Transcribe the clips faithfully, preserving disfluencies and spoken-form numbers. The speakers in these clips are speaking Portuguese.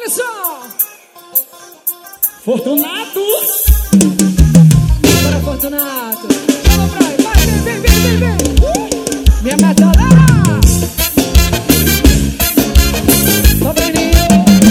Robson! Fortunato! Bora, Fortunato! Chama pra aí, vai, vem, vem, vem, vem, vem! Uh! Minha metalera! Ó, Breninho!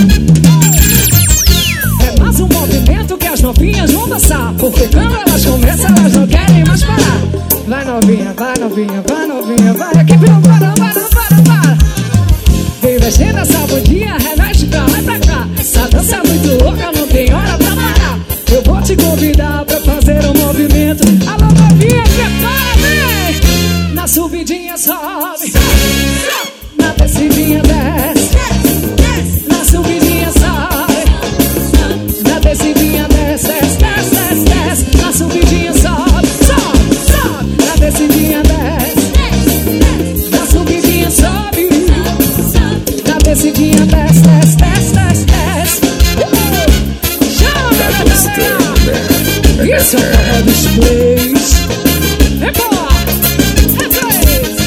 É mais um movimento que as novinhas vão dançar, porque quando elas começam, elas não querem mais parar. Vai novinha, vai novinha, vai novinha, vai, equipe não para, não para, não para, não para. Vem mexendo essa bundinha, remexe pra lá e pra cá. Essa dança é muito louca, não tem hora pra parar. Eu vou te convidar pra fazer um movimento. Alô novinha, prepara, vem! Na subidinha sobe, na descidinha desce, na subidinha sobe, na descidinha desce, desce, desce, desce, na subidinha sobe, sobe, sobe, na descidinha desce, na subidinha sobe, na descidinha desce, desce, desce, desce, desce. Isso é forró dos plays. É boa, é plays.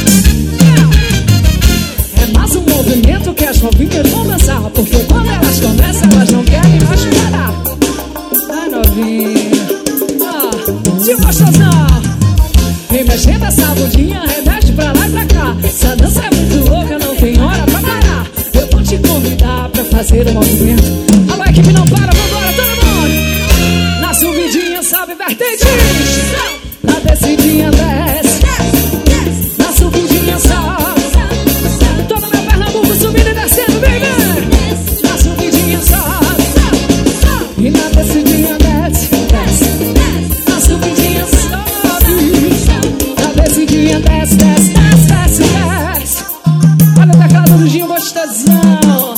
É mais um movimento que as novinhas vão dançar, porque quando elas começam, elas não querem mais parar. Ai, novinha, ah, se gostosão. Vem mexendo essa bundinha, remexe pra lá e pra cá. Essa dança é muito louca, não tem hora pra parar. Eu vou te convidar pra fazer um movimento. Alô, equipe não para, vambora, todo mundo. Na subidinha sobe vertentes, na descidinha desce, na subidinha sobe. Todo meu Pernambuco subindo e descendo, vem, vem. Na subidinha sobe, e na descidinha desce, desce. Na subidinha sobe, na descidinha desce, desce, desce, desce, desce. Olha o teclado do Ginho gostosão.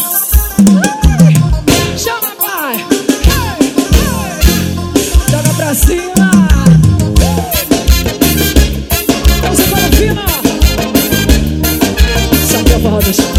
Chama, pai. Joga pra cima. Vamos embora, fina. Sabe a forró dos